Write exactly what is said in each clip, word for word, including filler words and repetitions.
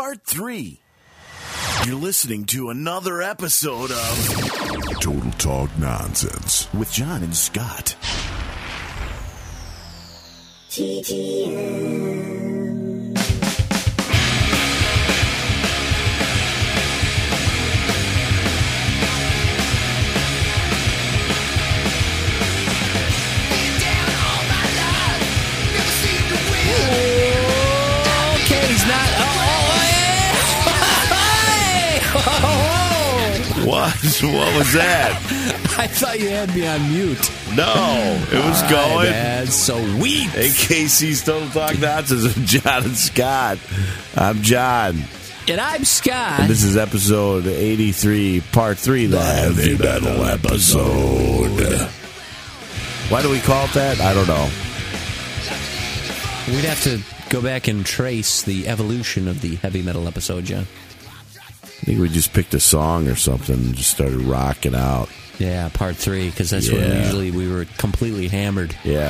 Part three. You're listening to another episode of Total Talk Nonsense with John and Scott. T T N. Okay, he's not. What? What was that? I thought you had me on mute. No, it was going. That's so weak. A K C's Total Talk Nonsense with John and Scott. I'm John. And I'm Scott. And this is episode eighty-three, part three, the heavy metal episode. Why do we call it that? I don't know. We'd have to go back and trace the evolution of the heavy metal episode, John. I think we just picked a song or something and just started rocking out. Yeah, part three, because that's when Yeah. usually we were completely hammered. Yeah.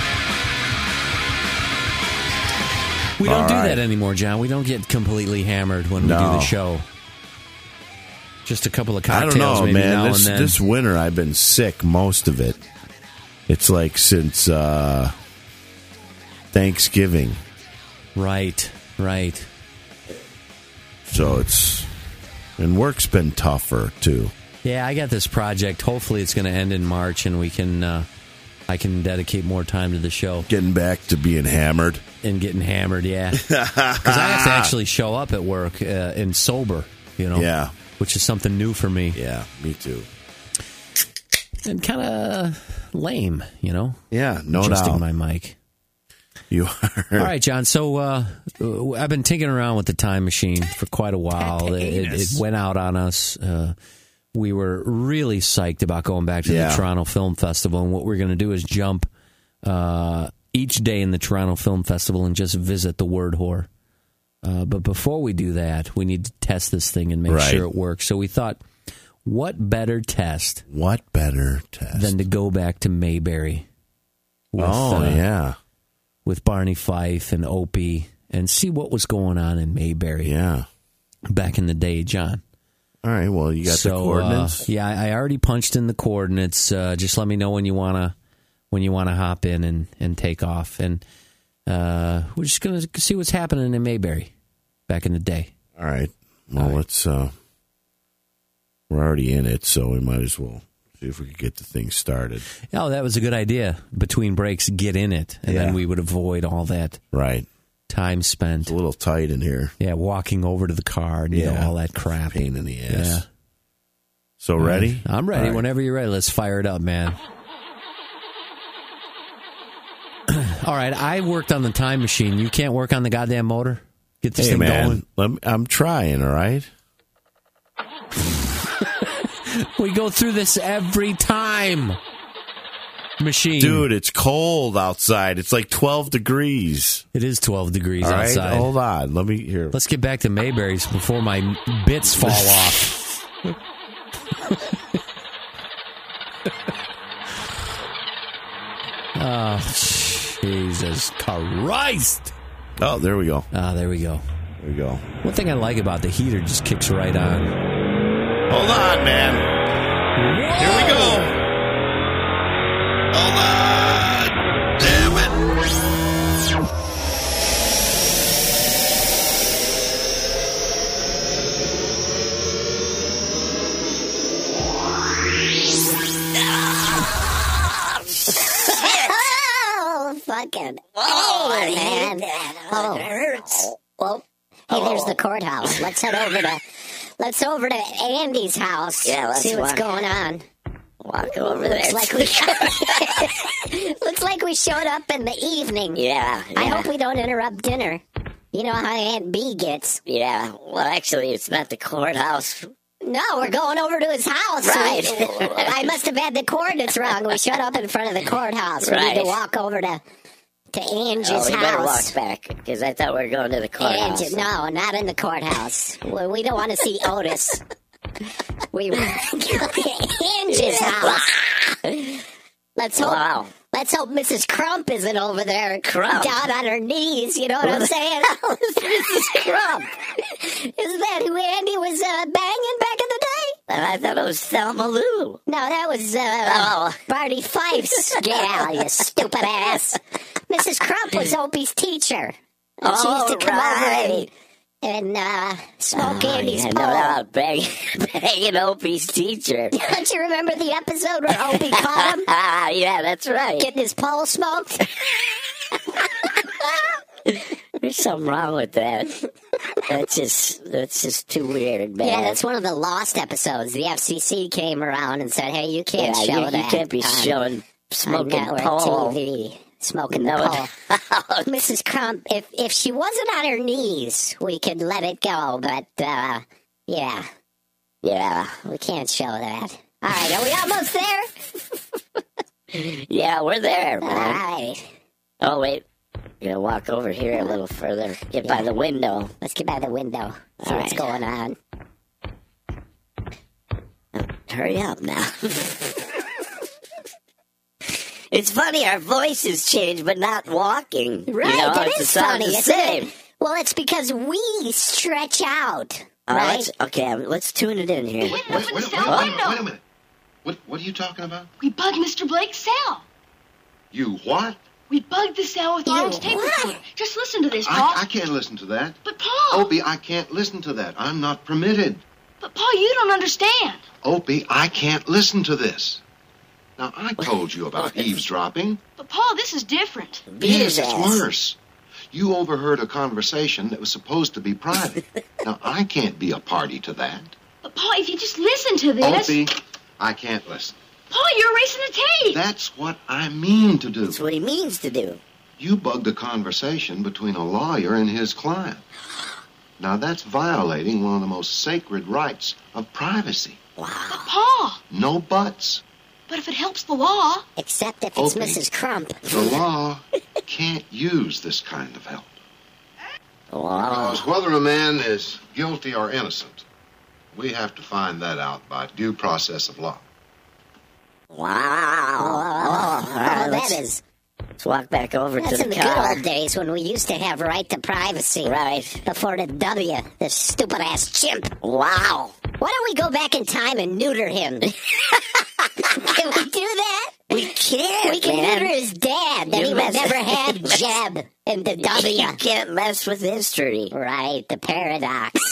We don't All do right. that anymore, John. We don't get completely hammered when we No. do the show. Just a couple of I cocktails, don't know, maybe man. now This, and then. this winter, I've been sick most of it. It's like since uh, Thanksgiving. Right, right. So it's... And work's been tougher, too. Yeah, I got this project. Hopefully it's going to end in March, and we can, uh, I can dedicate more time to the show. Getting back to being hammered. And getting hammered, yeah. Because I have to actually show up at work uh, and sober, you know? Yeah. Which is something new for me. Yeah, me too. And kind of lame, you know? Yeah, no Adjusting doubt. my mic. You are. All right, John. So uh, I've been tinkering around with the time machine for quite a while. It, it, it went out on us. Uh, we were really psyched about going back to Yeah. the Toronto Film Festival. And what we're going to do is jump uh, each day in the Toronto Film Festival and just visit the Word Whore. Uh, but before we do that, we need to test this thing and make Right. sure it works. So we thought, what better test What better test? than to go back to Mayberry? With, oh, uh, yeah. with Barney Fife and Opie and see what was going on in Mayberry Yeah. back in the day, John. All right, well, you got so, the coordinates? Uh, yeah, I already punched in the coordinates. Uh, just let me know when you wanna when you wanna hop in and, and take off. And uh, we're just gonna see what's happening in Mayberry back in the day. All right. Well, All right. let's... Uh, we're already in it, so we might as well see if we could get the thing started. Oh, that was a good idea. Between breaks, get in it, and Yeah. then we would avoid all that Right. time spent. It's a little tight in here. Yeah, walking over to the car and you know, Yeah. all that crap. Pain in the ass. Yeah. So, ready? I'm ready. All right. Whenever you're ready, let's fire it up, man. All right, I worked on the time machine. You can't work on the goddamn motor? Get this Hey, thing man, going? let me, I'm trying, all right? We go through this every time. Machine. Dude, it's cold outside. It's like twelve degrees. It is twelve degrees All right, outside. hold on. Let me hear. Let's get back to Mayberry's before my bits fall off. Oh, Jesus Christ. Oh, there we go. Ah, there we go. There we go. One thing I like about the heater just kicks right on. Hold on, man. Here we go. Hold on. Damn it. Oh, fucking. Oh, man. Oh, it hurts. Well, hey, there's the courthouse. Let's head over to, let's over to Andy's house. Yeah, let's see what's walk. going on. Walk over there. Looks like we looks like we showed up in the evening. Yeah, I yeah. hope we don't interrupt dinner. You know how Aunt B gets. Yeah, well, actually, it's not the courthouse. No, we're going over to his house. Right. I must have had the coordinates wrong. We showed up in front of the courthouse. We need Right. to walk over to to Angie's Oh, we better house. walk back, because I thought we were going to the courthouse. Angie, no, not in the courthouse. We we don't want to see Otis. We Angie's house. Let's hope. Wow. Let's hope Missus Crump isn't over there Crump? down on her knees. You know what I'm saying? Missus Crump. Isn't that who Andy was uh, banging back in the day? I thought it was Thelma Lou. No, that was uh, Oh. Barney Fife's gal, you stupid ass. Missus Crump was Opie's teacher. And she used to come right. over and, and uh, smoke Andy's I bowl. know about banging, banging Opie's teacher. Don't you remember the episode where Opie caught him Ah, yeah, that's right. getting his pole smoked? There's something wrong with that. That's just that's just too weird, man. Yeah, that's one of the lost episodes. The F C C came around and said, "Hey, you can't Yeah, show you, you that. can't be on, showing on smoking network pole. T V." Smoking No, the pole. Missus Crump, if if she wasn't on her knees, we could let it go. But uh, yeah, Yeah, we can't show that. All right, are we almost there? yeah, we're there, All man. right, Oh wait, you gotta walk over here a little further. Get by the window. let's get by the window. See All what's right. going on. Hurry up now. It's funny, our voices change, but not walking. Right, you know, that it's is the sound funny, the isn't same. it? Well, it's because we stretch out, All right, right? let's, okay, let's tune it in here. Wait, Wait, wait, wait, wait, wait, wait, a minute, wait a minute. What, what are you talking about? We bugged Mister Blake's cell. You what? We bugged the cell with You orange tape what? recorder. Just listen to this, Paul. I, I can't listen to that. But Paul, Opie, I can't listen to that. I'm not permitted. but Paul, you don't understand. Opie, I can't listen to this. Now, I told you about eavesdropping. But Paul, this is different. Beat Yes, his it's ass. worse. You overheard a conversation that was supposed to be private. Now, I can't be a party to that. But Paul, if you just listen to this, Opie, I can't listen. Paul, you're erasing the tape. That's what I mean to do. That's what he means to do. You bugged a conversation between a lawyer and his client. Now, that's violating one of the most sacred rights of privacy. Wow. Paul, No buts. but if it helps the law, Except if it's Opie. Missus Crump. The law can't use this kind of help. Wow. Because whether a man is guilty or innocent, we have to find that out by due process of law. Wow. All Oh, right, that let's, is. let's walk back over That's to in the the good car. old days when we used to have right to privacy. Right. Before the W, this stupid ass chimp. Wow. Why don't we go back in time and neuter him? Can we do that? We can't, We can man. neuter his dad. Then You he would mess- never have Jeb and the W. You can't mess with history. Right, the paradox.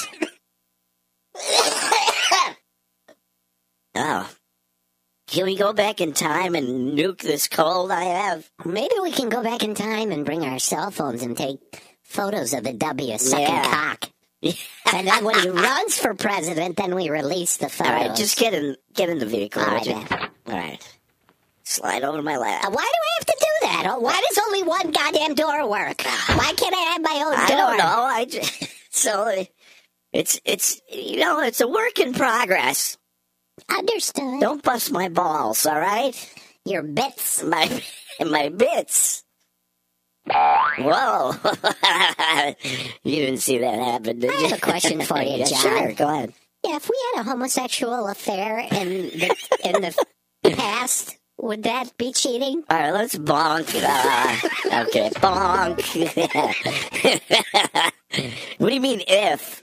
Oh. Can we go back in time and nuke this cold I have? Maybe we can go back in time and bring our cell phones and take photos of the W sucking Yeah. cock. And then when he runs for president, then we release the All photos. right, just get in, get in the vehicle. All would right, you? then. All right. Slide over to my lap. Uh, Why do I have to do that? Oh, why does only one goddamn door work? Why can't I have my own door? I don't know. I just, so it's it's you know it's a work in progress. Understood. Don't bust my balls, all right? Your bits. My my bits. Whoa! You didn't see that happen, did I you? have a question for you, Yeah, John. Sure, go ahead. Yeah, if we had a homosexual affair in the in the past, would that be cheating? All right, let's bonk. Uh, okay, bonk. What do you mean if?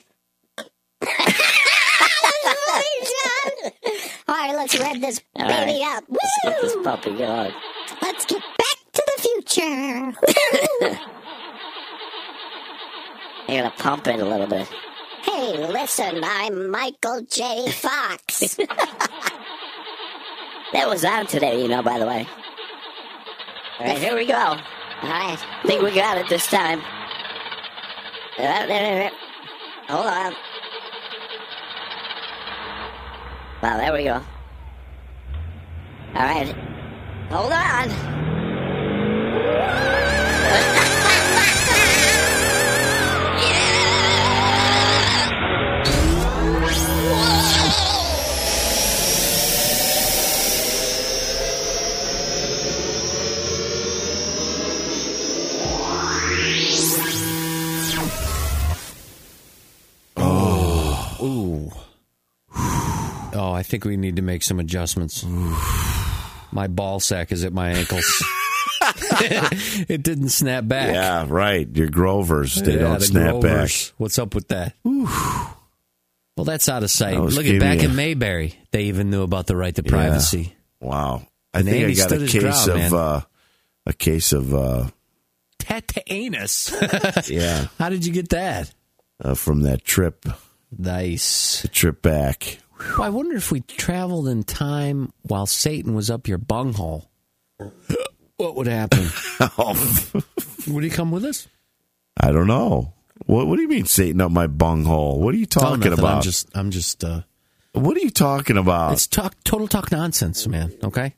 All right, let's rev this All baby right. up. Let's get this Woo! puppy going. Let's get back to the future. Woo! I gotta pump it a little bit. Hey, listen, I'm Michael J. Fox. That was on today, you know, by the way. All right, here we go. All right. I think we got it this time. Hold on. Wow, there we go. All right. Hold on. Ooh. Oh, I think we need to make some adjustments. My ball sack is at my ankles. It didn't snap back. Yeah, right. Your Grovers, they Yeah, don't the snap Grovers. What's up with that? Whew. Well, that's out of sight. That was Look at back giving in you- Mayberry. They even knew about the right to back. privacy. Yeah. Wow. I And think Andy I got stood a his case ground, of man. uh, a case of uh, Tetanus. yeah How did you get that? uh, from that trip, Nice. the trip back. Well, I wonder if we traveled in time while Satan was up your bunghole. What would happen? Would he come with us? I don't know. What What do you mean, Satan up my bunghole? What are you Oh, talking nothing. about? I'm just, I'm just. Uh, What are you talking about? it's talk, total talk nonsense, man. Okay.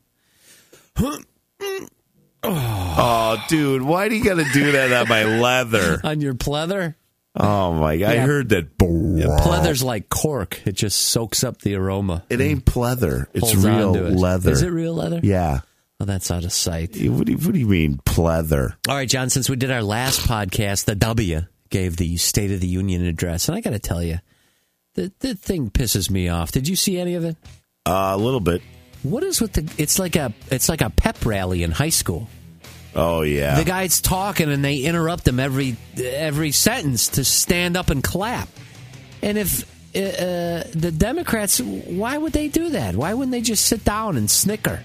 Oh, dude, why do you got to do that on my leather? On your pleather. Oh my god, I Yeah. heard that. Yeah, pleather's like cork. It just soaks up the aroma. It ain't pleather. It's Holds real on to it. leather. Is it real leather? Yeah. Oh, that's out of sight. What do you, what do you mean pleather? All right, John, since we did our last podcast, the W gave the State of the Union address. And I got to tell you, the, the thing pisses me off. Did you see any of it? Uh, a little bit. What is with the... It's like a it's like a pep rally in high school. Oh yeah. The guy's talking and they interrupt him every every sentence to stand up and clap. And if uh, the Democrats, why would they do that? Why wouldn't they just sit down and snicker?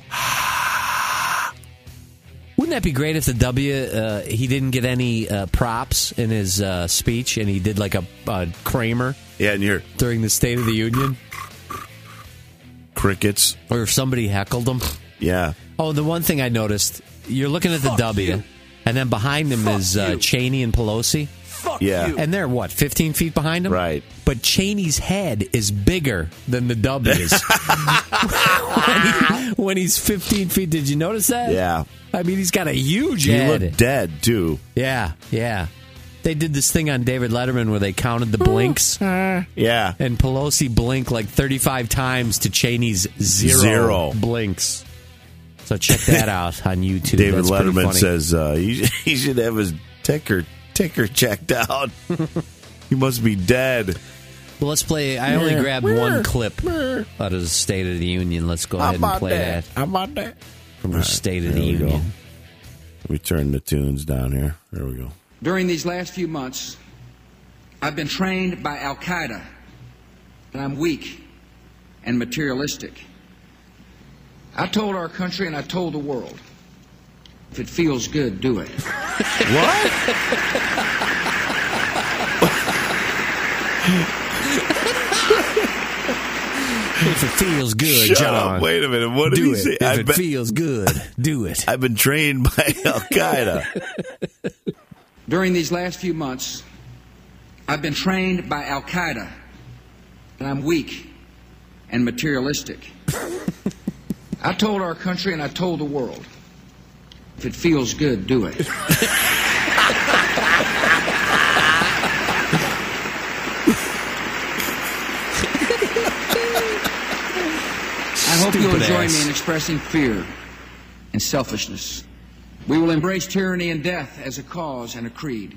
Wouldn't that be great if the W, uh, he didn't get any uh, props in his uh, speech and he did like a, a Kramer Yeah, and your during the State of the Union? crickets. Or if somebody heckled him? Yeah. Oh, the one thing I noticed, you're looking at the W, and then behind him is uh, Cheney and Pelosi. Yeah. And they're, what, fifteen feet behind him? Right. But Cheney's head is bigger than the W's. when, he, when he's fifteen feet, did you notice that? Yeah. I mean, he's got a huge He head. looked dead too. Yeah, yeah. They did this thing on David Letterman where they counted the blinks. Yeah. And Pelosi blinked like thirty-five times to Cheney's zero, Zero. blinks. So check that out on YouTube. David That's pretty Letterman funny. says uh, he, he should have his ticker ticker checked out. He must be dead. Well, let's play. I only grabbed one clip out of the State of the Union. Let's go ahead and play that How about that? from the State of there the we go. Union. We turn the tunes down here. There we go. During these last few months, I've been trained by Al Qaeda that I'm weak and materialistic. I told our country and I told the world, if it feels good, do it. What? If it feels good, Shut John. up. Wait a minute. What did do he it. say? If I've it been, feels good, do it. I've been trained by Al Qaeda. During these last few months, I've been trained by Al Qaeda that I'm weak and materialistic. I told our country and I told the world, if it feels good, do it. I hope you'll Stupid join ass. me in expressing fear and selfishness. We will embrace tyranny and death as a cause and a creed.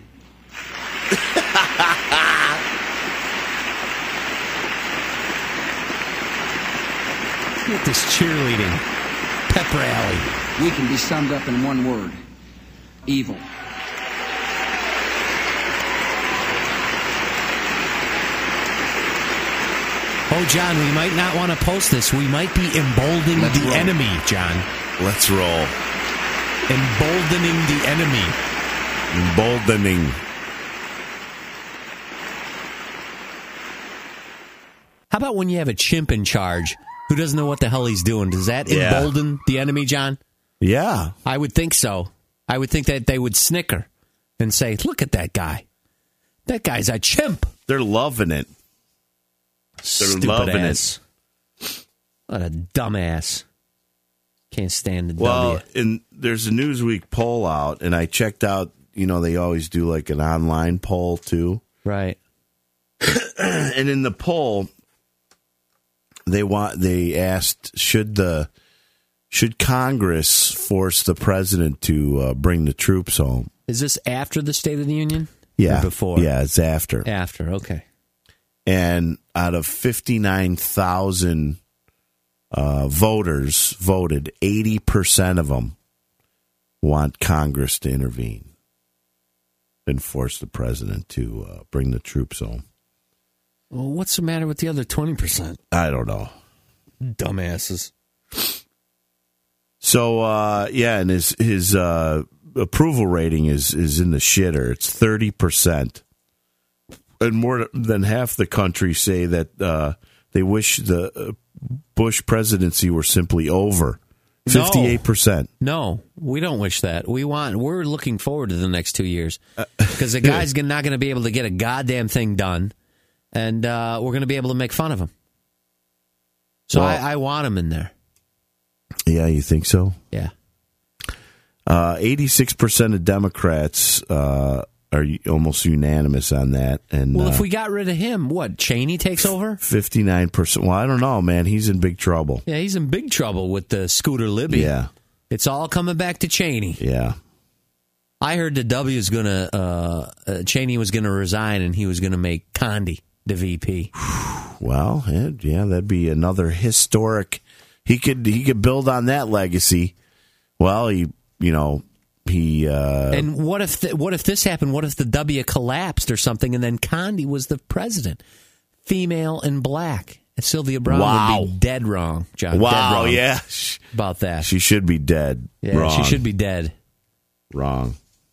Look at this cheerleading pep rally. We can be summed up in one word: evil. Oh, John, we might not want to post this. We might be emboldening Let's the roll. enemy, John. Let's roll. Emboldening the enemy. Emboldening. How about when you have a chimp in charge who doesn't know what the hell he's doing? Does that Yeah. embolden the enemy, John? Yeah. I would think so. I would think that they would snicker and say, look at that guy. That guy's a chimp. They're loving it. Stupid loving it. ass. What a dumbass. Can't stand the Well, W. and there's a Newsweek poll out, and I checked out, you know, they always do like an online poll too. Right. And in the poll, they want they asked should the should Congress force the president to uh, bring the troops home? Is this after the State of the Union? Yeah, Or before? Yeah, it's after. After, okay. And out of fifty-nine thousand uh, voters voted, eighty percent of them want Congress to intervene and force the president to uh, bring the troops home. Well, what's the matter with the other twenty percent? I don't know. Dumbasses. So, uh, yeah, and his his uh, approval rating is, is in the shitter. It's thirty percent. And more than half the country say that uh, they wish the Bush presidency were simply over. fifty-eight percent. No, we don't wish that. We want. We're looking forward to the next two years because the guy's not going to be able to get a goddamn thing done, and uh, we're going to be able to make fun of him. So Well, I, I want him in there. Yeah, you think so? Yeah. Uh, eighty-six percent of Democrats uh, are almost unanimous on that. And Well, uh, if we got rid of him, what, Cheney takes over? fifty-nine percent. Well, I don't know, man. He's in big trouble. Yeah, he's in big trouble with the Scooter Libby. Yeah. It's all coming back to Cheney. Yeah. I heard that W is going to, uh, uh, Cheney was going to resign and he was going to make Condi the V P. Well, yeah, yeah, that'd be another historic. He could he could build on that legacy. Well, he, you know, he. Uh, And what if the, what if this happened? What if the W collapsed or something, and then Condi was the president, female and black, and Sylvia Brown Wow. would be dead wrong, John. wow, dead wrong yeah, about that. she should be dead. yeah, Wrong. she should be dead. Wrong.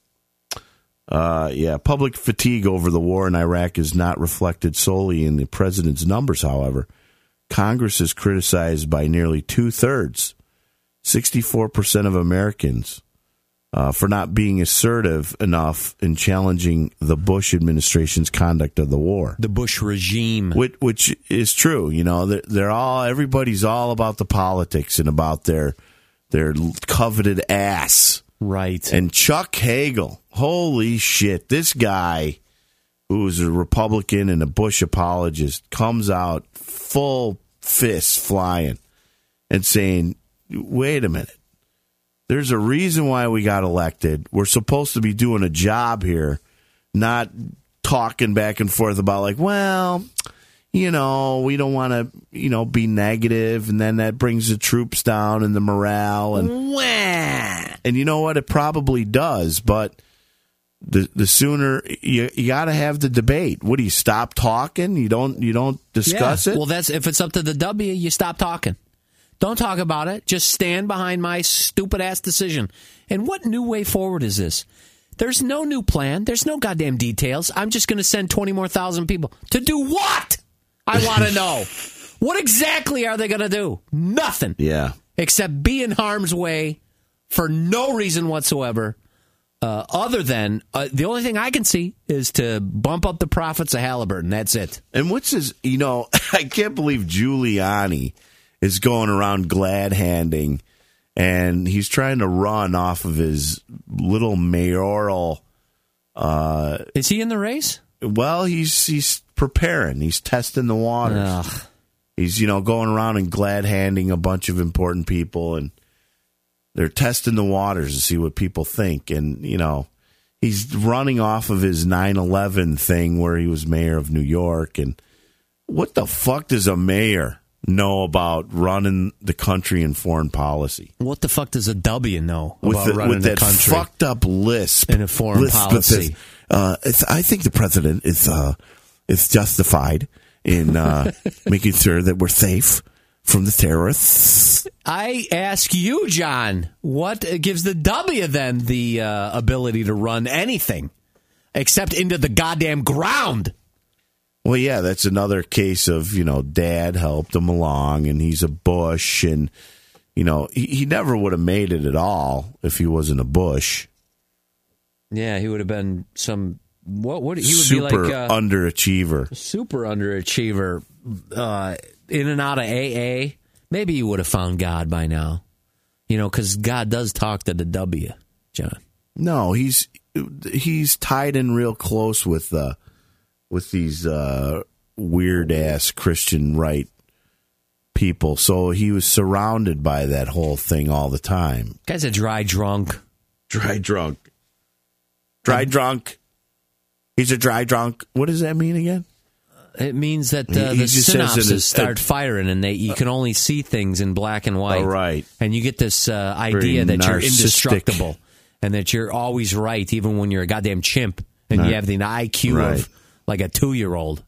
Uh, yeah, public fatigue over the war in Iraq is not reflected solely in the president's numbers, however. Congress is criticized by nearly two-thirds, sixty-four percent of Americans, uh, for not being assertive enough in challenging the Bush administration's conduct of the war. The Bush regime. Which, which is true. You know, they're, they're all, everybody's all about the politics and about their their coveted ass. Right. And Chuck Hagel, holy shit, this guy who's a Republican and a Bush apologist comes out full fists flying and saying, wait a minute, there's a reason why we got elected. We're supposed to be doing a job here, not talking back and forth about like, well, you know, we don't want to, you know, be negative, and then that brings the troops down and the morale. And, and you know what? It probably does, but the the sooner you you got to have the debate. What do you stop talking? You don't you don't discuss Yeah. it? Well, that's if it's up to the W, you stop talking. Don't talk about it. Just stand behind my stupid ass decision. And what new way forward is this? There's no new plan. There's no goddamn details. I'm just going to send twenty more thousand people to do what? I want to know. What exactly are they going to do? Nothing. Yeah. Except be in harm's way for no reason whatsoever. Uh, other than uh, the only thing I can see is to bump up the profits of Halliburton. That's it. And what's his, you know, I can't believe Giuliani is going around glad handing, and he's trying to run off of his little mayoral. Uh, is he in the race? Well, he's he's preparing. He's testing the waters. Ugh. He's, you know, going around and glad handing a bunch of important people, and they're testing the waters to see what people think. And, you know, he's running off of his nine eleven thing where he was mayor of New York. And what the fuck does a mayor know about running the country and foreign policy? What the fuck does a W know With, about the, running with the that country fucked up lisp. in a foreign lisp policy? That, uh, it's, I think the president is uh, is justified in uh, making sure that we're safe from the terrorists. I ask you, John, what gives the W then the uh, ability to run anything except into the goddamn ground? Well, yeah, that's another case of, you know, dad helped him along, and he's a Bush, and, you know, he, he never would have made it at all if he wasn't a Bush. Yeah, he would have been some, what would he would Super be like a underachiever. super underachiever uh, in and out of A A. Maybe he would have found God by now, you know, because God does talk to the W, John. No, he's he's tied in real close with uh, with these uh, weird ass Christian right people. So he was surrounded by that whole thing all the time. Guy's a dry drunk. Dry drunk. Dry drunk. He's a dry drunk. What does that mean again? It means that uh, He- he the just says synapses it is- start firing, and they you can only see things in black and white. Oh, right. And you get this uh, idea Very that you're narcissistic. indestructible, and that you're always right, even when you're a goddamn chimp, and Nar- you have the I Q Right. of like a two-year-old.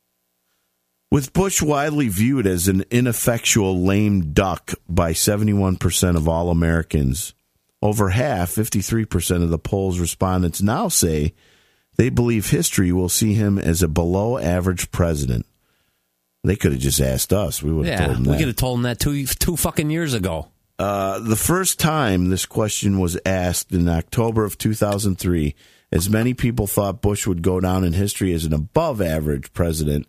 With Bush widely viewed as an ineffectual lame duck by seventy-one percent of all Americans, over half, fifty-three percent of the poll's respondents now say they believe history will see him as a below-average president. They could have just asked us. We would have Yeah, told them we that. could have told them that two two fucking years ago. Uh, the first time this question was asked in October of two thousand three, as many people thought Bush would go down in history as an above-average president,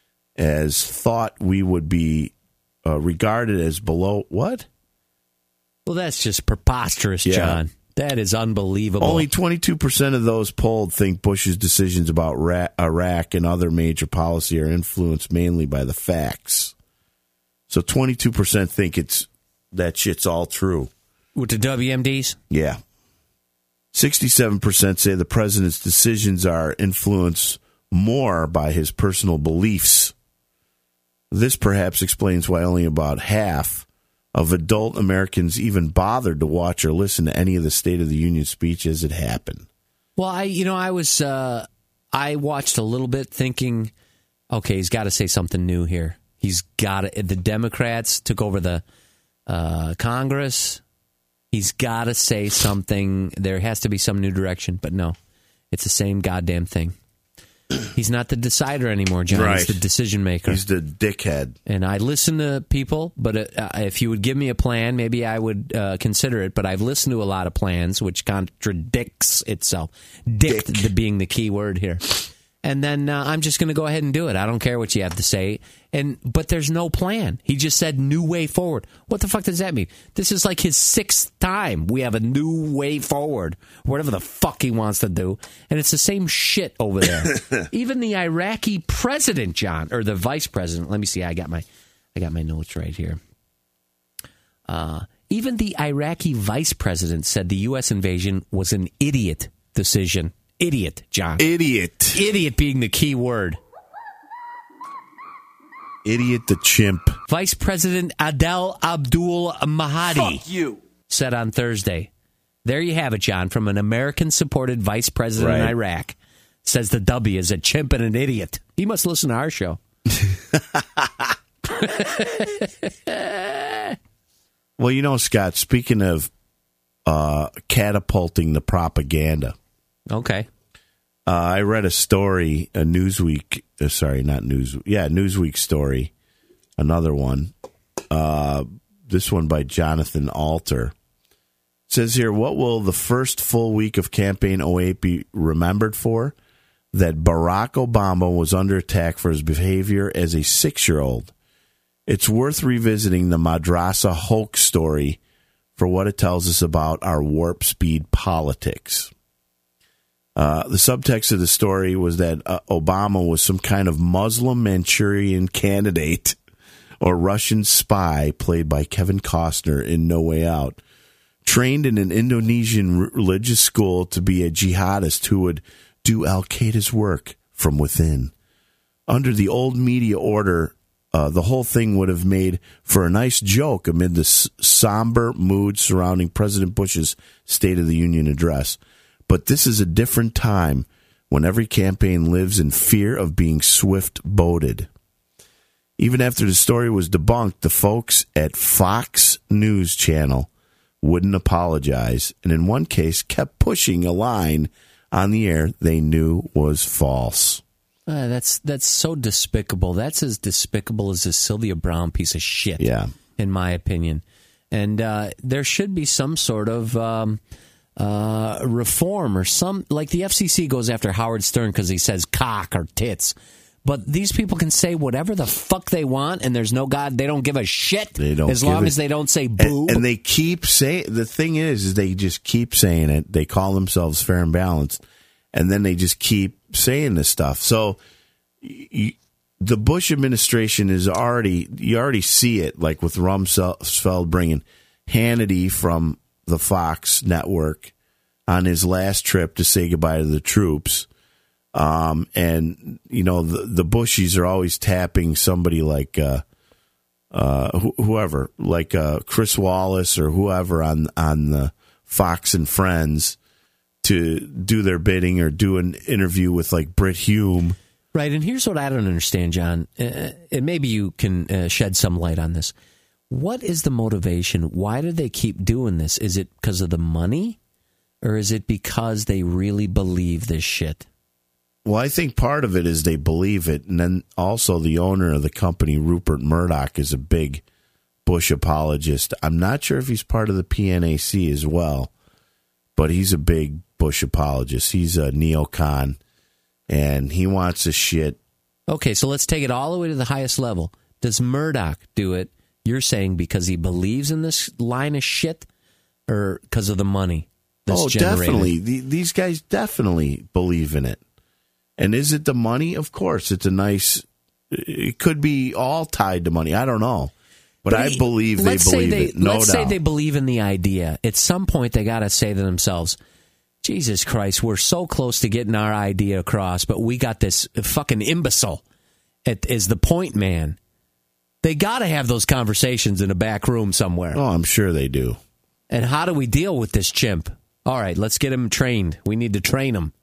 as thought we would be uh, regarded as below what? Well, that's just preposterous, Yeah. John. That is unbelievable. Only twenty-two percent of those polled think Bush's decisions about Ra- Iraq and other major policy are influenced mainly by the facts. So twenty-two percent think it's that shit's all true. With the W M Ds? Yeah. sixty-seven percent say the president's decisions are influenced more by his personal beliefs. This perhaps explains why only about half of adult Americans even bothered to watch or listen to any of the State of the Union speech as it happened. Well, I, you know, I was, uh, I watched a little bit thinking, okay, he's got to say something new here. He's got to, the Democrats took over the uh, Congress. He's got to say something. There has to be some new direction, but no, it's the same goddamn thing. He's not the decider anymore, John. Right. He's the decision maker. He's the dickhead. And I listen to people, but uh, if you would give me a plan, maybe I would uh, consider it. But I've listened to a lot of plans, which contradicts itself. Dick, Dick. the, being the key word here. And then uh, I'm just going to go ahead and do it. I don't care what you have to say. And but there's no plan. He just said new way forward. What the fuck does that mean? This is like his sixth time. We have a new way forward. Whatever the fuck he wants to do. And it's the same shit over there. Even the Iraqi president, John, or the vice president. Let me see. I got my I got my notes right here. Uh, even the Iraqi vice president said the U S invasion was an idiot decision. Idiot, John. Idiot. Idiot being the key word. Idiot the chimp. Vice President Adel Abdul Mahdi Fuck you. said on Thursday. There you have it, John, from an American-supported vice president in Right. Iraq. Says the W is a chimp and an idiot. He must listen to our show. Well, you know, Scott, speaking of uh, catapulting the propaganda, Okay. uh, I read a story, a Newsweek, uh, sorry, not News, yeah, Newsweek story, another one, uh, this one by Jonathan Alter. It says here, what will the first full week of Campaign oh eight be remembered for? That Barack Obama was under attack for his behavior as a six-year-old. It's worth revisiting the Madrasa hoax story for what it tells us about our warp speed politics. Uh, the subtext of the story was that uh, Obama was some kind of Muslim Manchurian candidate or Russian spy played by Kevin Costner in No Way Out, trained in an Indonesian r- religious school to be a jihadist who would do Al-Qaeda's work from within. Under the old media order, uh, the whole thing would have made for a nice joke amid the s- somber mood surrounding President Bush's State of the Union address. But this is a different time when every campaign lives in fear of being swift-boated. Even after the story was debunked, the folks at Fox News Channel wouldn't apologize, and in one case kept pushing a line on the air they knew was false. Uh, that's that's so despicable. That's as despicable as a Sylvia Brown piece of shit, Yeah. in my opinion. And uh, there should be some sort of um, uh, reform or some, like the F C C goes after Howard Stern because he says cock or tits. But these people can say whatever the fuck they want, and there's no God. They don't give a shit. They don't as give long it- as they don't say boo. And, and they keep saying, the thing is, is they just keep saying it. They call themselves fair and balanced, and then they just keep saying this stuff. So you, the Bush administration is already, you already see it, like with Rumsfeld bringing Hannity from the Fox network on his last trip to say goodbye to the troops. Um, and, you know, the, the Bushies are always tapping somebody like uh, uh, wh- whoever, like uh, Chris Wallace or whoever on, on the Fox and Friends to do their bidding or do an interview with like Britt Hume. Right, and here's what I don't understand, John, uh, and maybe you can uh, shed some light on this. What is the motivation? Why do they keep doing this? Is it because of the money, or is it because they really believe this shit? Well, I think part of it is they believe it, and then also the owner of the company, Rupert Murdoch, is a big Bush apologist. I'm not sure if he's part of the P N A C as well, but he's a big Bush apologist. He's a neocon, and he wants a shit. Okay, so let's take it all the way to the highest level. Does Murdoch do it, you're saying, because he believes in this line of shit, or because of the money that's oh, generated? definitely. The, these guys definitely believe in it. And is it the money? Of course, it's a nice. It could be all tied to money. I don't know, but, but I he, believe they believe they, it. No let's doubt. say they believe in the idea. At some point, they got to say to themselves, "Jesus Christ, we're so close to getting our idea across, but we got this fucking imbecile at, as the point man." They got to have those conversations in a back room somewhere. Oh, I'm sure they do. And how do we deal with this chimp? All right, let's get him trained. We need to train him.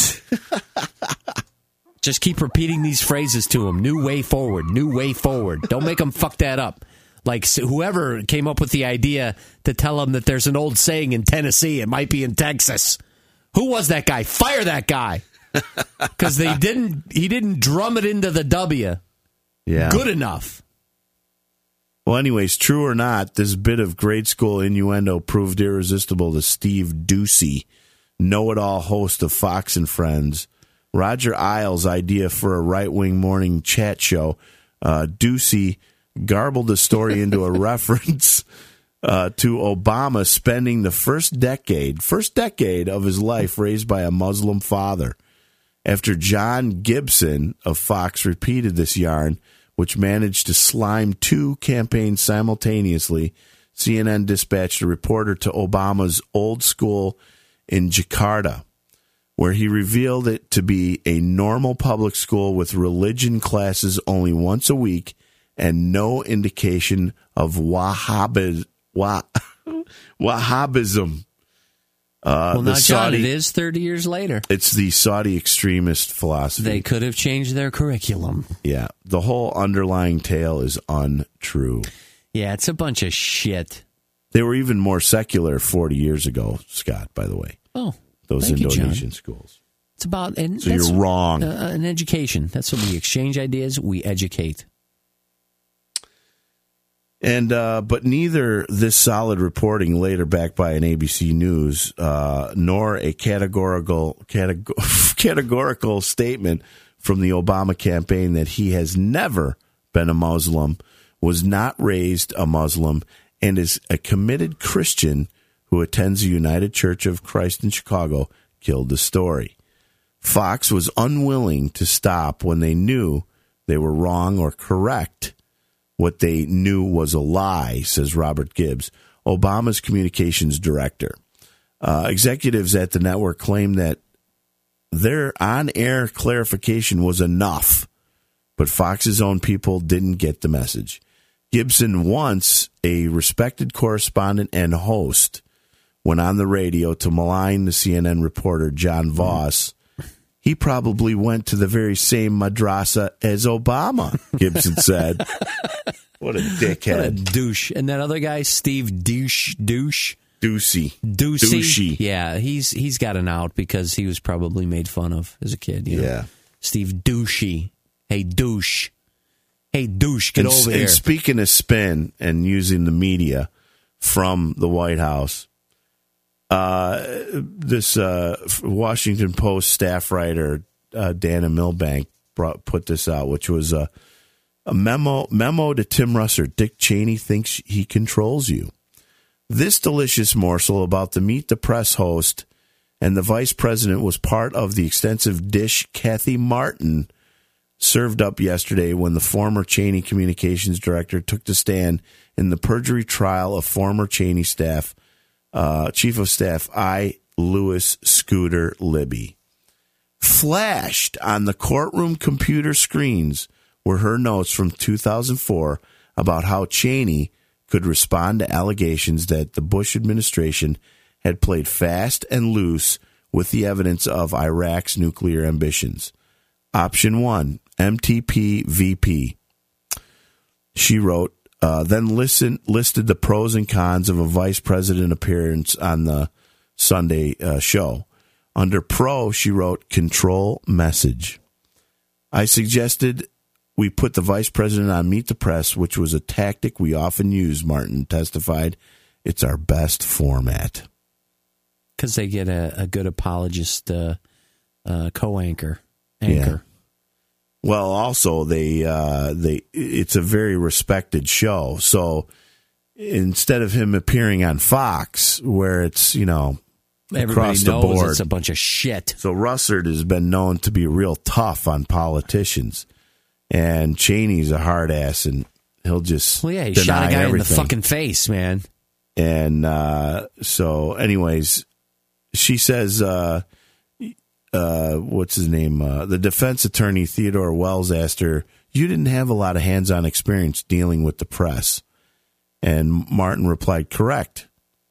Just keep repeating these phrases to him. New way forward, new way forward. Don't make him fuck that up. Like whoever came up with the idea to tell him that there's an old saying in Tennessee, it might be in Texas. Who was that guy? Fire that guy. Because they didn't. He didn't drum it into the W. Yeah. Good enough. Well, anyways, true or not, this bit of grade school innuendo proved irresistible to Steve Doocy, know-it-all host of Fox and Friends. Roger Ailes' idea for a right-wing morning chat show. Uh, Doocy garbled the story into a reference uh, to Obama spending the first decade, first decade of his life raised by a Muslim father. After John Gibson of Fox repeated this yarn, which managed to slime two campaigns simultaneously, C N N dispatched a reporter to Obama's old school in Jakarta, where he revealed it to be a normal public school with religion classes only once a week and no indication of Wahhabi, Wah, Wahhabism. Uh, well, now, John, Saudi, it is thirty years later. It's the Saudi extremist philosophy. They could have changed their curriculum. Yeah. The whole underlying tale is untrue. Yeah, it's a bunch of shit. They were even more secular forty years ago, Scott, by the way. Oh, Those thank Indonesian you, schools. It's about... And so you're wrong. Uh, an education. That's what we exchange ideas, we educate. And uh, but neither this solid reporting, later backed by an A B C News, uh, nor a categorical categor- categorical statement from the Obama campaign that he has never been a Muslim, was not raised a Muslim, and is a committed Christian who attends the United Church of Christ in Chicago, killed the story. Fox was unwilling to stop when they knew they were wrong or correct what they knew was a lie, says Robert Gibbs, Obama's communications director. Uh, executives at the network claim that their on-air clarification was enough, but Fox's own people didn't get the message. Gibson, once a respected correspondent and host, went on the radio to malign the C N N reporter John Voss. He probably went to the very same madrasa as Obama, Gibson said. What a dickhead. What a douche. And that other guy, Steve Douche, Douche. Doocy. Doocy. Douchey. Yeah, he's he's got an out because he was probably made fun of as a kid. You know? Yeah. Steve Douchey. Hey, douche. Hey, douche, get and, over and here. Speaking of spin and using the media from the White House, uh, this uh, Washington Post staff writer, uh, Dana Milbank, brought, put this out, which was a, a memo memo to Tim Russer. Dick Cheney thinks he controls you. This delicious morsel about the Meet the Press host and the vice president was part of the extensive dish Kathy Martin served up yesterday when the former Cheney communications director took the stand in the perjury trial of former Cheney staff, uh, chief of staff I. Lewis Scooter Libby. Flashed on the courtroom computer screens were her notes from two thousand four about how Cheney could respond to allegations that the Bush administration had played fast and loose with the evidence of Iraq's nuclear ambitions. Option one, M T P V P. She wrote, uh, then listen, listed the pros and cons of a vice president appearance on the Sunday uh, show. Under pro, she wrote, control message. I suggested we put the vice president on Meet the Press, which was a tactic we often use, Martin testified. It's our best format. Because they get a, a good apologist uh, uh, co-anchor. Anchor. Yeah. Well, also, they uh, they it's a very respected show. So instead of him appearing on Fox, where it's, you know, everybody across the knows board, it's a bunch of shit. So Russert has been known to be real tough on politicians. And Cheney's a hard ass, and he'll just well, yeah, he deny shot a guy everything. in the fucking face, man. And uh, so, anyways, she says, uh, uh, what's his name? Uh, the defense attorney, Theodore Wells, asked her, you didn't have a lot of hands-on experience dealing with the press. And Martin replied, correct.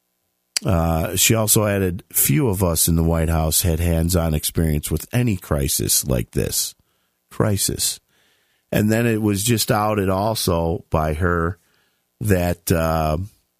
Uh, she also added, few of us in the White House had hands-on experience with any crisis like this. Crisis. And then it was just outed also by her that uh,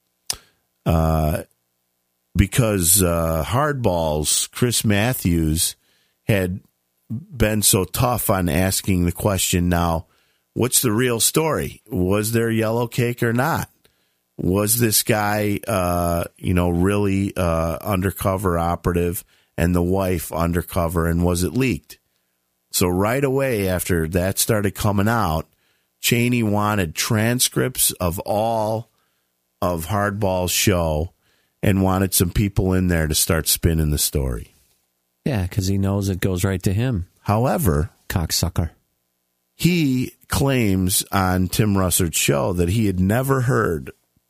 uh, because uh, Hardball's Chris Matthews had been so tough on asking the question, now, what's the real story? Was there yellow cake or not? Was this guy, uh, you know, really uh, undercover operative and the wife undercover, and was it leaked? So right away after that started coming out, Cheney wanted transcripts of all of Hardball's show and wanted some people in there to start spinning the story. Yeah, because he knows it goes right to him. However, cocksucker. He claims on Tim Russert's show that he had never heard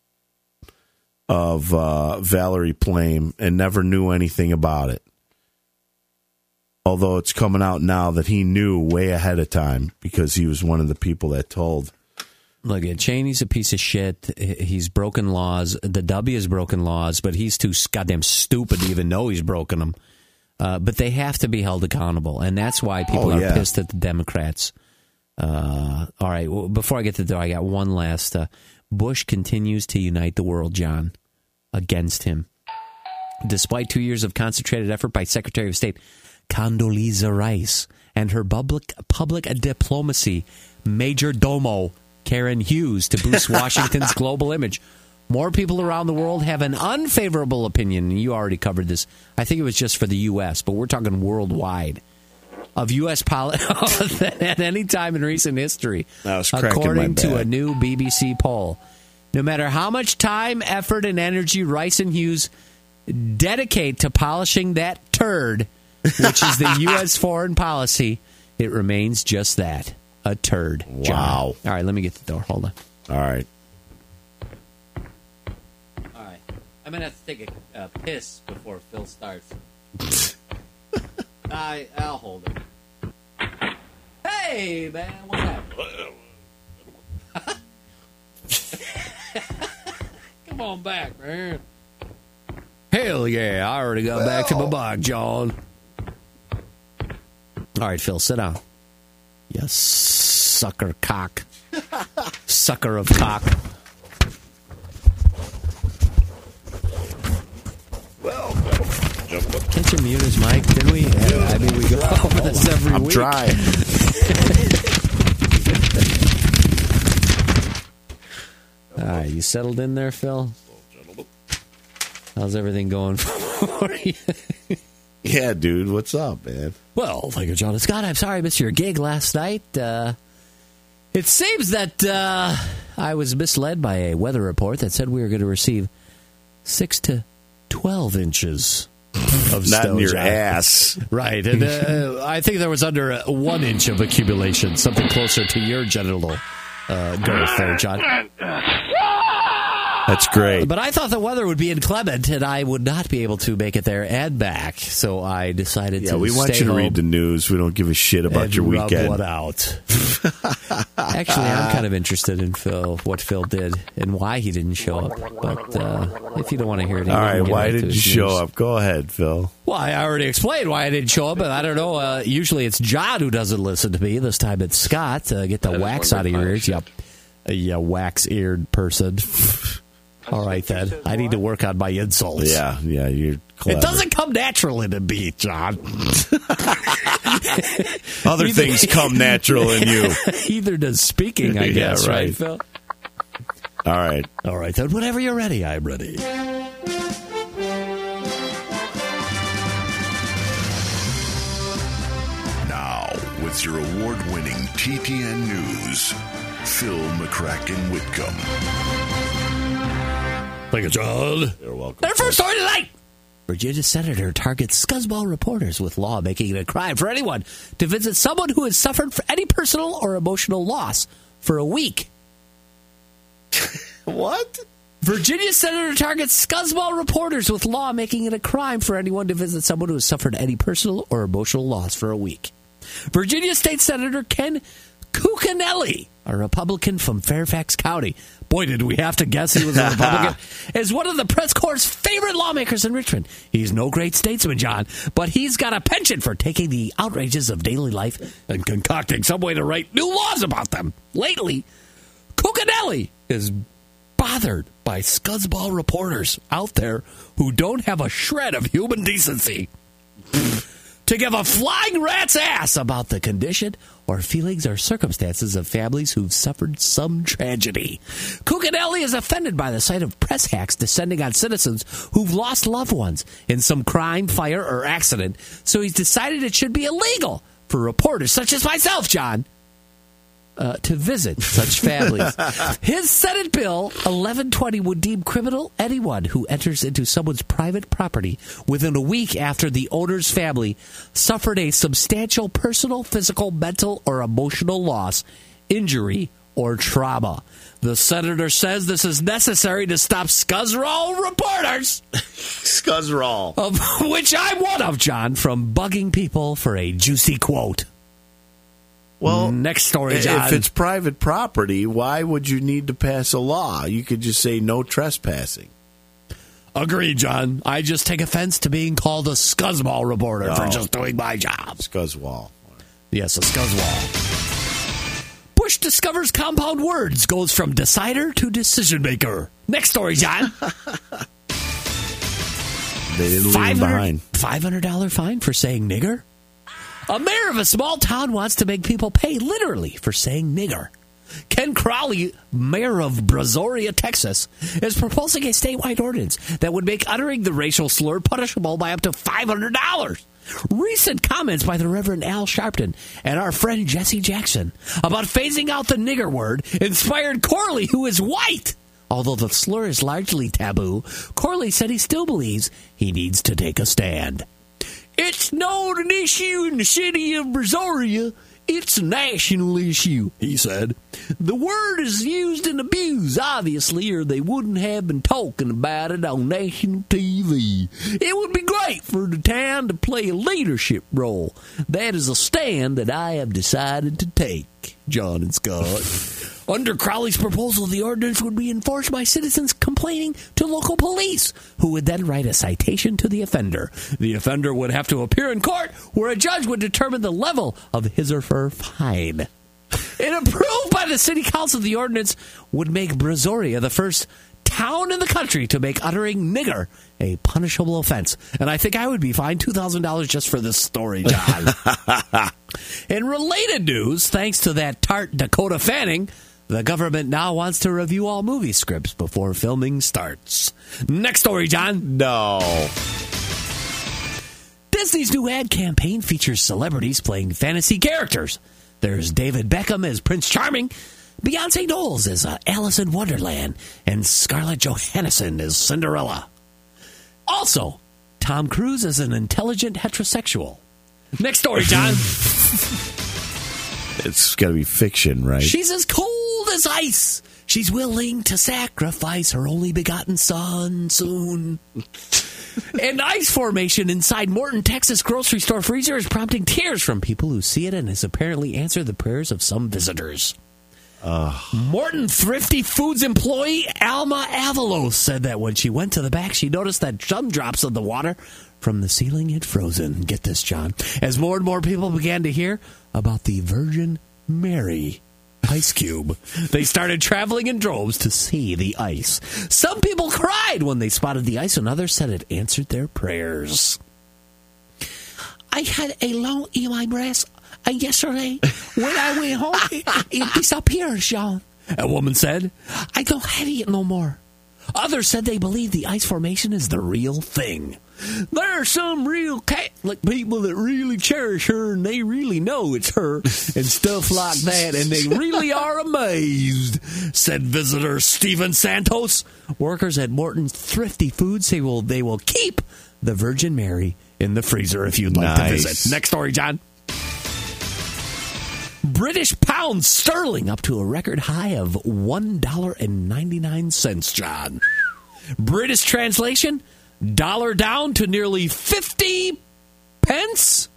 of uh, Valerie Plame and never knew anything about it. Although it's coming out now that he knew way ahead of time because he was one of the people that told. Look, Cheney's a piece of shit. He's broken laws. The W has broken laws, but he's too goddamn stupid to even know he's broken them. Uh, but they have to be held accountable, and that's why people oh, are yeah. pissed at the Democrats. Uh, all right, well, before I get to the door, I got one last. Uh, Bush continues to unite the world, John, against him. Despite two years of concentrated effort by Secretary of State Condoleezza Rice and her public public diplomacy major domo Karen Hughes to boost Washington's global image, more people around the world have an unfavorable opinion. You already covered this. I think it was just for the U S, but we're talking worldwide of U S politics than at any time in recent history, I was cracking according my to bag. a new B B C poll. No matter how much time, effort, and energy Rice and Hughes dedicate to polishing that turd, which is the U S foreign policy, it remains just that, a turd. John. Wow. All right, let me get the door. Hold on. All right. All right. I'm going to have to take a uh, piss before Phil starts. I, I'll hold it. Hey, man, what's happening? Come on back, man. Hell yeah, I already got back to my bike, John. All right, Phil, sit down. You sucker cock. Sucker of cock. Well, Can't you mute his mic? Didn't we? Yeah, I mean, we go over this every I'm week. trying. All right, you settled in there, Phil? How's everything going for you? Yeah, dude, what's up, man? Well, thank you, John and Scott. I'm sorry I missed your gig last night. Uh, it seems that uh, I was misled by a weather report that said we were going to receive six to twelve inches of Not snow. in your John. ass. Right. And uh, I think there was under uh, one inch of accumulation, something closer to your genital uh, girth there, John. That's great. But I thought the weather would be inclement and I would not be able to make it there and back. So I decided Yeah, to we want stay you to home read the news. We don't give a shit about and your rub weekend. one out. Actually, I'm kind of interested in Phil, what Phil did and why he didn't show up. But uh, if you don't want to hear it, All right, why did did you show up? Go ahead, Phil. Well, I already explained why I didn't show up, but I don't know. Uh, usually it's John who doesn't listen to me. This time it's Scott. Uh, get the wax out of your ears, you, you wax-eared person. All right, then. I need to work on my insults. Yeah, yeah, you're clever. It doesn't come naturally to me, John. Other Either- things come natural in you. Either does speaking, I Yeah, guess, right, right. Phil? All right. All right, then. Whenever you're ready, I'm ready. Now, with your award-winning T T N News, Phil McCracken Whitcomb. Thank you, John. You're welcome. Our first story tonight. Virginia senator targets scuzzball reporters with law making it a crime for anyone to visit someone who has suffered for any personal or emotional loss for a week. What? Virginia senator targets scuzzball reporters with law making it a crime for anyone to visit someone who has suffered any personal or emotional loss for a week. Virginia State Senator Ken Cuccinelli, a Republican from Fairfax County. Boy, did we have to guess he was a Republican. Is one of the press corps' favorite lawmakers in Richmond. He's no great statesman, John, but he's got a penchant for taking the outrages of daily life and concocting some way to write new laws about them. Lately, Cuccinelli is bothered by scuzzball reporters out there who don't have a shred of human decency to give a flying rat's ass about the condition or feelings or circumstances of families who've suffered some tragedy. Cuccinelli is offended by the sight of press hacks descending on citizens who've lost loved ones in some crime, fire, or accident, so he's decided it should be illegal for reporters such as myself, John, Uh, to visit such families. His Senate Bill eleven twenty would deem criminal anyone who enters into someone's private property within a week after the owner's family suffered a substantial personal, physical, mental, or emotional loss, injury, or trauma. The senator says this is necessary to stop scuzzroll reporters, Scuzzroll. of which I'm one of, John, from bugging people for a juicy quote. Well, Next story, John. if it's private property, why would you need to pass a law? You could just say no trespassing. Agreed, John. I just take offense to being called a scuzzball reporter for No. just doing my job. Scuzzwall. Yes, a scuzzball. Bush discovers compound words, goes from decider to decision maker. Next story, John. They didn't leave him behind. five hundred dollars fine for saying nigger? A mayor of a small town wants to make people pay literally for saying nigger. Ken Crowley, mayor of Brazoria, Texas, is proposing a statewide ordinance that would make uttering the racial slur punishable by up to five hundred dollars. Recent comments by the Reverend Al Sharpton and our friend Jesse Jackson about phasing out the nigger word inspired Corley, who is white. Although the slur is largely taboo, Corley said he still believes he needs to take a stand. It's not an issue in the city of Brazoria. It's a national issue, he said. The word is used and abused, obviously, or they wouldn't have been talking about it on national T V. It would be great for the town to play a leadership role. That is a stand that I have decided to take, John and Scott. Under Crowley's proposal, the ordinance would be enforced by citizens complaining to local police, who would then write a citation to the offender. The offender would have to appear in court, where a judge would determine the level of his or her fine. And approved by the city council, the ordinance would make Brazoria the first town in the country to make uttering nigger a punishable offense. And I think I would be fined two thousand dollars just for this story, John. In related news, thanks to that tart Dakota Fanning, the government now wants to review all movie scripts before filming starts. Next story, John. No. Disney's new ad campaign features celebrities playing fantasy characters. There's David Beckham as Prince Charming, Beyonce Knowles as uh, Alice in Wonderland, and Scarlett Johansson as Cinderella. Also, Tom Cruise as an intelligent heterosexual. Next story, John. It's got to be fiction, right? She's as cold as ice. She's willing to sacrifice her only begotten son soon. An ice formation inside Morton, Texas grocery store freezer is prompting tears from people who see it and has apparently answered the prayers of some visitors. Uh. Morton Thrifty Foods employee Alma Avalos said that when she went to the back, she noticed that some drops of the water from the ceiling had frozen. Get this, John. As more and more people began to hear about the Virgin Mary ice cube, they started traveling in droves to see the ice. Some people cried when they spotted the ice, and others said it answered their prayers. I had a long in my breast, and yesterday when I went home, it, it disappeared, Sean. A woman said, I don't have it no more. Others said they believe the ice formation is the real thing. There are some real Catholic people that really cherish her, and they really know it's her, and stuff like that, and they really are amazed, said visitor Steven Santos. Workers at Morton's Thrifty Foods say will they will keep the Virgin Mary in the freezer if you'd like Nice. to visit. Next story, John. British pound sterling up to a record high of one dollar and ninety-nine cents, John. British translation, dollar down to nearly fifty pence?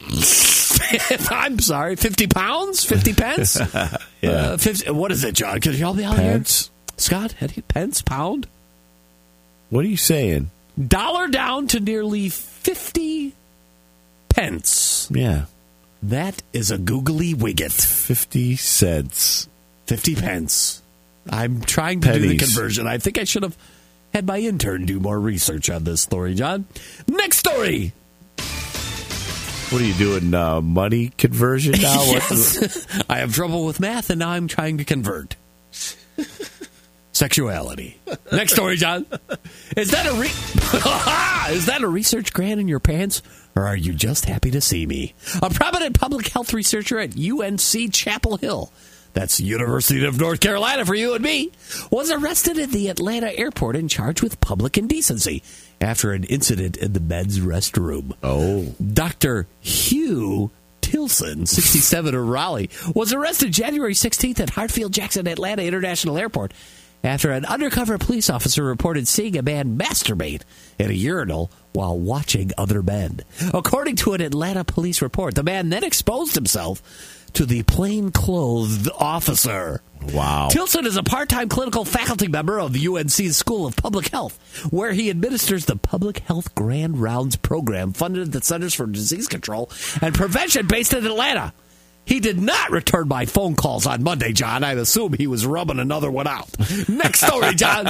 I'm sorry, fifty pounds? fifty pence? Yeah. Uh, fifty, what is it, John? Could you help me out Pence? here? Scott, pence, pound? What are you saying? Dollar down to nearly fifty pence. Yeah. That is a googly wigget. fifty cents. fifty pence. I'm trying to do the Pennies. conversion. I think I should have had my intern do more research on this story, John. Next story. What are you doing, uh, money conversion now? What- Yes. I have trouble with math, and now I'm trying to convert. Sexuality. Next story, John. Is that a re- is that a research grant in your pants, or are you just happy to see me? A prominent public health researcher at U N C Chapel Hill, that's University of North Carolina for you and me, was arrested at the Atlanta airport and charged with public indecency after an incident in the men's restroom. Oh. Doctor Hugh Tilson, sixty-seven of Raleigh, was arrested January sixteenth at Hartfield-Jackson Atlanta International Airport after an undercover police officer reported seeing a man masturbate in a urinal while watching other men. According to an Atlanta police report, the man then exposed himself to the plain-clothed officer. Wow. Tilson is a part-time clinical faculty member of the U N C's School of Public Health, where he administers the Public Health Grand Rounds program funded at the Centers for Disease Control and Prevention based in Atlanta. He did not return my phone calls on Monday, John. I assume he was rubbing another one out. Next story, John.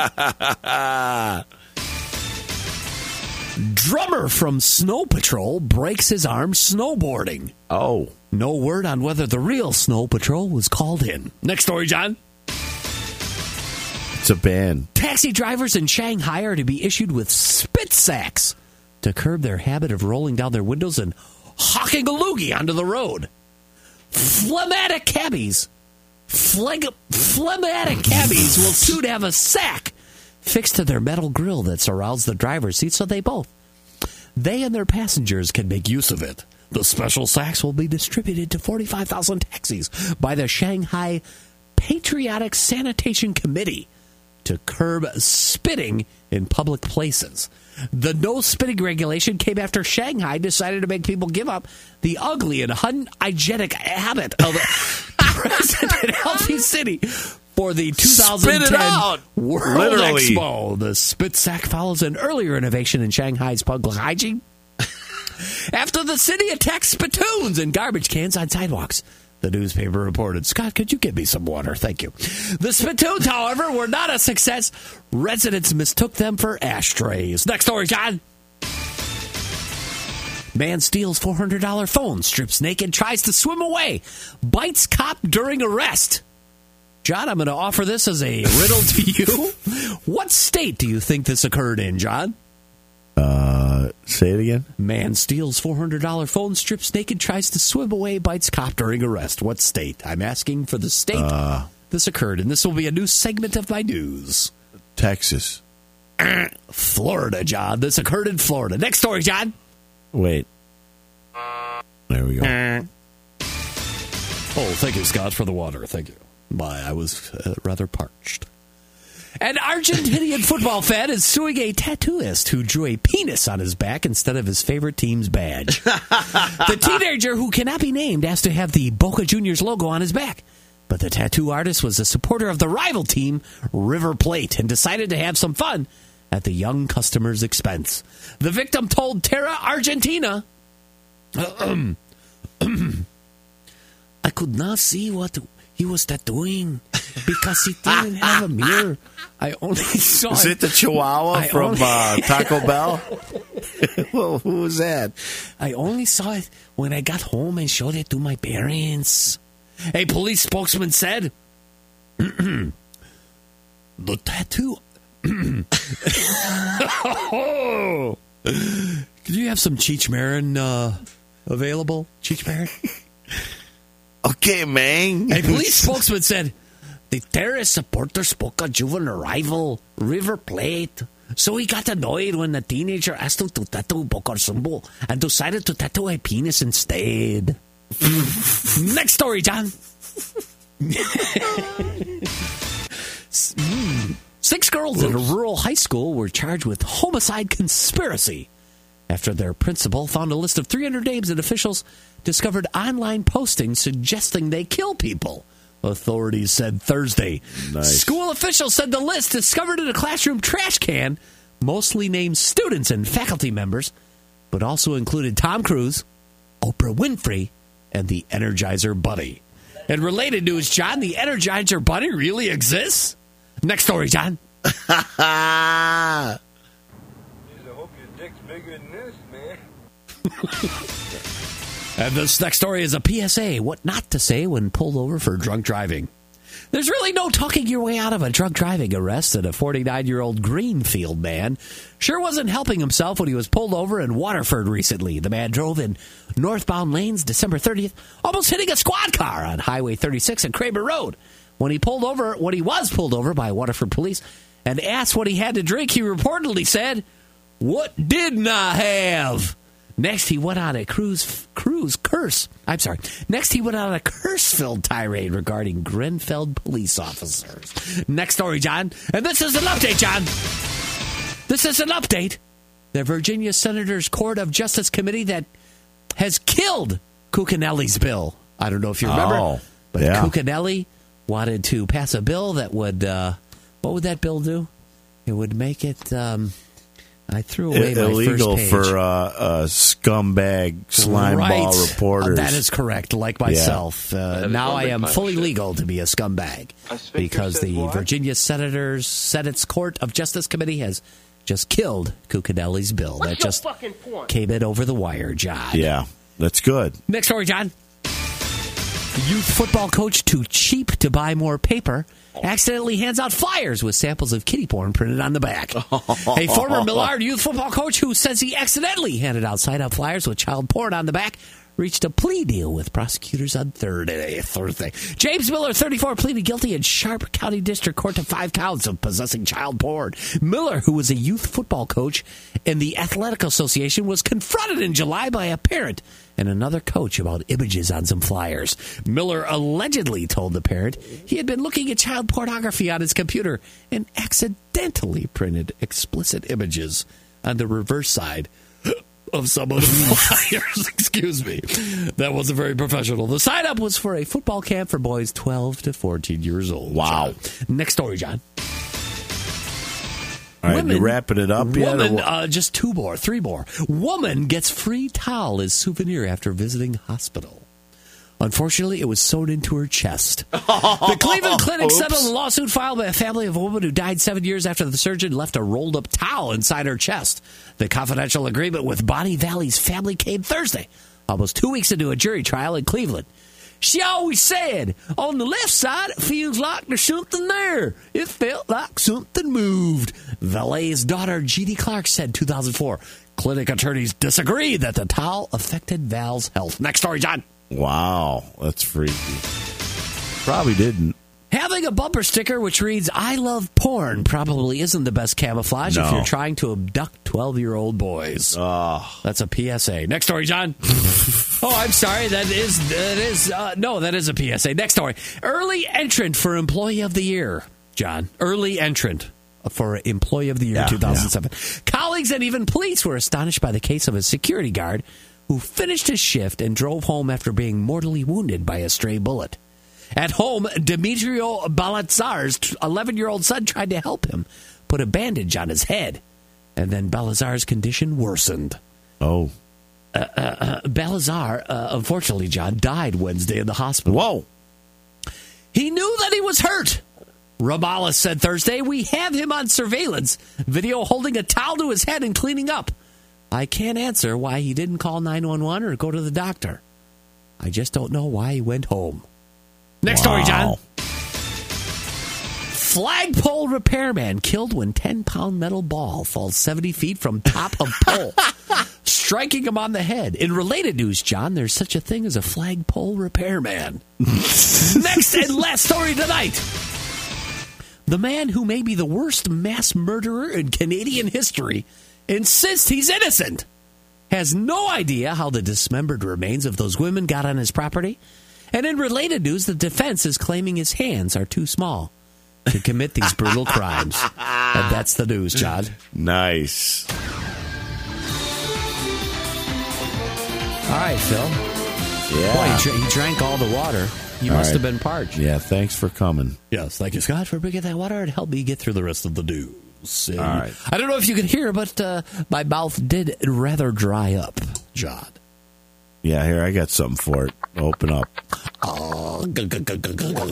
Drummer from Snow Patrol breaks his arm snowboarding. Oh. No word on whether the real Snow Patrol was called in. Next story, John. It's a band. Taxi drivers in Shanghai are to be issued with spit sacks to curb their habit of rolling down their windows and hawking a loogie onto the road. Phlegmatic cabbies, phleg- phlegmatic cabbies will soon have a sack fixed to their metal grill that surrounds the driver's seat so they both, they and their passengers can make use of it. The special sacks will be distributed to forty-five thousand taxis by the Shanghai Patriotic Sanitation Committee to curb spitting in public places. The no spitting regulation came after Shanghai decided to make people give up the ugly and unhygienic habit of President Healthy City for the two thousand ten Spit it out. World Literally. Expo. The spit sack follows an earlier innovation in Shanghai's public hygiene after the city attacked spittoons and garbage cans on sidewalks. The newspaper reported. Scott, could you get me some water? Thank you. The spittoons, however, were not a success. Residents mistook them for ashtrays. Next story, John. Man steals four hundred dollars phone, strips naked, tries to swim away, bites cop during arrest. John, I'm going to offer this as a riddle to you. What state do you think this occurred in, John? Uh, say it again. Man steals four hundred dollars phone, strips naked, tries to swim away, bites cop during arrest. What state? I'm asking for the state Uh, this occurred, and this will be a new segment of my news. Texas. Florida, John. This occurred in Florida. Next story, John. Wait. There we go. Oh, thank you, Scott, for the water. Thank you. Why, I was uh, rather parched. An Argentinian football fan is suing a tattooist who drew a penis on his back instead of his favorite team's badge. The teenager, who cannot be named, asked to have the Boca Juniors logo on his back. But the tattoo artist was a supporter of the rival team, River Plate, and decided to have some fun at the young customer's expense. The victim told Terra Argentina, I could not see what he was tattooing because he didn't have a mirror. I only saw Is it. it the Chihuahua I from only- uh, Taco Bell? Well, who was that? I only saw it when I got home and showed it to my parents. A police spokesman said, the tattoo... oh. Could you have some Cheech Marin uh, available? Cheech Marin? Okay, man. A police spokesman said, the terrorist supporter spoke a juvenile rival, River Plate. So he got annoyed when the teenager asked him to tattoo Boca symbol and decided to tattoo a penis instead. Next story, John. Six girls in a rural high school were charged with homicide conspiracy after their principal found a list of three hundred names and officials discovered online postings suggesting they kill people, authorities said Thursday. Nice. School officials said the list, discovered in a classroom trash can, mostly named students and faculty members, but also included Tom Cruise, Oprah Winfrey, and the Energizer Bunny. And related news, John, the Energizer Bunny really exists? Next story, John. Ah. I hope your dick's bigger than this, man. And this next story is a P S A, what not to say when pulled over for drunk driving. There's really no talking your way out of a drunk driving arrest, and a forty-nine-year-old Greenfield man sure wasn't helping himself when he was pulled over in Waterford recently. The man drove in northbound lanes December thirtieth, almost hitting a squad car on Highway thirty-six and Kramer Road. When he pulled over, when he was pulled over by Waterford police and asked what he had to drink, he reportedly said, "What didn't I have?" Next, he went on a cruise, cruise curse. I'm sorry. Next, he went on a curse-filled tirade regarding Grenfell police officers. Next story, John. And this is an update, John. This is an update. The Virginia Senators Court of Justice Committee that has killed Cuccinelli's bill. I don't know if you remember, Oh, but yeah. Cuccinelli wanted to pass a bill that would, uh, what would that bill do? It would make it... Um, I threw away my illegal first page. for uh, uh, scumbag slime right. ball reporters. That is correct. Like myself, uh, now I am fully legal to be a scumbag because the Virginia Senators Senate's Court of Justice Committee has just killed Cuccinelli's bill. What's that your just fucking point? came in over the wire, John. Yeah, that's good. Next story, John. Youth football coach, too cheap to buy more paper, accidentally hands out flyers with samples of kiddie porn printed on the back. A former Millard youth football coach who says he accidentally handed out sign-up flyers with child porn on the back reached a plea deal with prosecutors on Thursday. Thursday. James Miller, thirty-four, pleaded guilty in Sharp County District Court to five counts of possessing child porn. Miller, who was a youth football coach in the Athletic Association, was confronted in July by a parent and another coach about images on some flyers. Miller allegedly told the parent he had been looking at child pornography on his computer and accidentally printed explicit images on the reverse side of some of the flyers. Excuse me. That wasn't very professional. The sign-up was for a football camp for boys twelve to fourteen years old. Wow. John. Next story, John. All right, you wrapping it up yet? or Woman, what? uh, just two more, three more. Woman gets free towel as souvenir after visiting hospital. Unfortunately, it was sewn into her chest. The Cleveland Clinic settled a lawsuit filed by a family of a woman who died seven years after the surgeon left a rolled-up towel inside her chest. The confidential agreement with Bonnie Valley's family came Thursday, almost two weeks into a jury trial in Cleveland. She always said, on the left side, it feels like there's something there. It felt like something moved. Vallee's daughter, G D Clark, said two thousand four. Clinic attorneys disagree that the towel affected Val's health. Next story, John. Wow, that's freaky. Probably didn't. Having a bumper sticker which reads, I love porn, probably isn't the best camouflage No. if you're trying to abduct twelve-year-old boys. Oh. That's a P S A. Next story, John. Oh, I'm sorry. That is that is uh, no, that is a P S A. Next story: early entrant for Employee of the Year. John, early entrant for Employee of the Year Yeah, two thousand seven. Yeah. Colleagues and even police were astonished by the case of a security guard who finished his shift and drove home after being mortally wounded by a stray bullet. At home, Demetrio Balazar's eleven-year-old son tried to help him put a bandage on his head, and then Balazar's condition worsened. Oh. Uh, uh, uh, Balazar, uh, unfortunately, John, died Wednesday in the hospital. Whoa. He knew that he was hurt. Ramallah said Thursday, we have him on surveillance video holding a towel to his head and cleaning up. I can't answer why he didn't call nine one one or go to the doctor. I just don't know why he went home. Next Wow. story, John. Flagpole repairman killed when ten-pound metal ball falls seventy feet from top of pole, striking him on the head. In related news, John, there's such a thing as a flagpole repairman. Next and last story tonight. The man who may be the worst mass murderer in Canadian history insists he's innocent. Has no idea how the dismembered remains of those women got on his property. And in related news, the defense is claiming his hands are too small to commit these brutal crimes. And that's the news, John. Nice. All right, Phil. Yeah. Boy, he, dr- he drank all the water. You All must right. have been parched. Yeah, thanks for coming. Yes, thank you, Scott, for bringing that water and help me get through the rest of the news. And All right. I don't know if you could hear, but uh, my mouth did rather dry up, John. Yeah, here, I got something for it. Open up. Oh, g- g- g- g- g-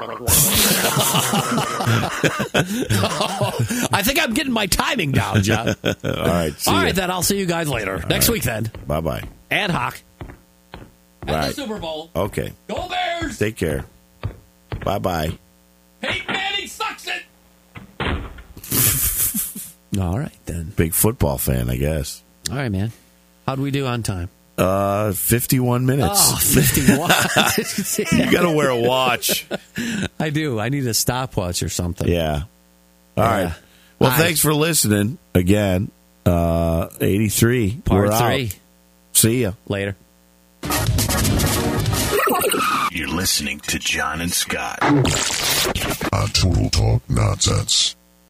I think I'm getting my timing down, John. All right. See All ya. right, then. I'll see you guys later. Next right. week, then. Bye-bye. Ad hoc. At Right. the Super Bowl. Okay. Go Bears! Take care. Bye-bye. Peyton Manning sucks it! All right, then. Big football fan, I guess. All right, man. How'd we do on time? Uh, fifty-one minutes. Oh, fifty-one. You got to wear a watch. I do. I need a stopwatch or something. Yeah. All Yeah. right. Well, Hi. thanks for listening again. Uh, eighty-three. Part We're three. out. See ya. Later. You're listening to John and Scott on Total Talk Nonsense.